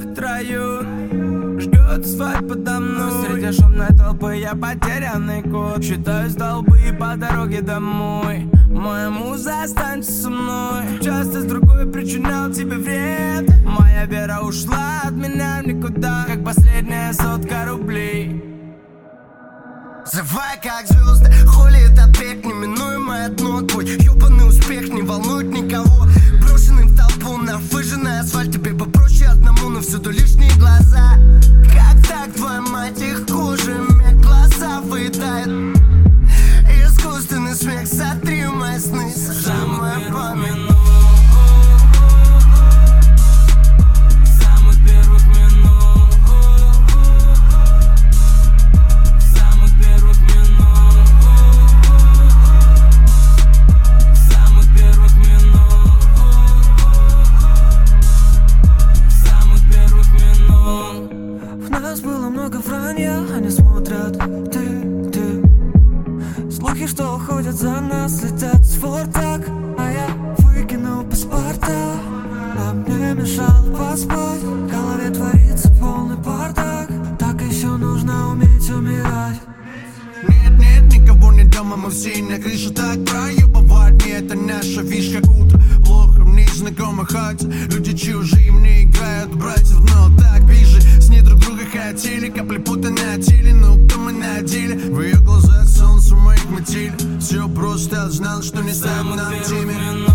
втроем. Ждет асфальт подо мной. Среди шумной толпы я потерянный кот. Считаю столбы по дороге домой. Моя муза останется со мной. Часто с другой причинял тебе вред. Моя вера ушла от меня в никуда, как последняя сотка рублей. Взрывай как звезды, холит ответ, неминуемое дно. Твой ёбаный успех не волнует никого. Брошенный в толпу на выжженный асфальт. Тебе попроще одному, но всюду лишние глаза. Как так, твоя мать, их кожами глаза выедает. Искусственный смех, сотри мои сны, сожжи мою память. Было много вранья, они смотрят, ты слухи, что ходят за нас, летят с фортак. А я выкинул паспорта, а мне мешал поспать. В голове творится полный бардак, так еще нужно уметь умирать. Нет, никого не дома, мы все на крыше. Так проебывать, не это наша фишка. Утро плохо в незнакомых хате. Люди чужие мне играют братьев, но так ближе. С ней друг друга хотели, капли пота на теле. Ну кто мы на деле? В ее глазах солнце моих мотиль. Все просто знал, что не станет нам теме.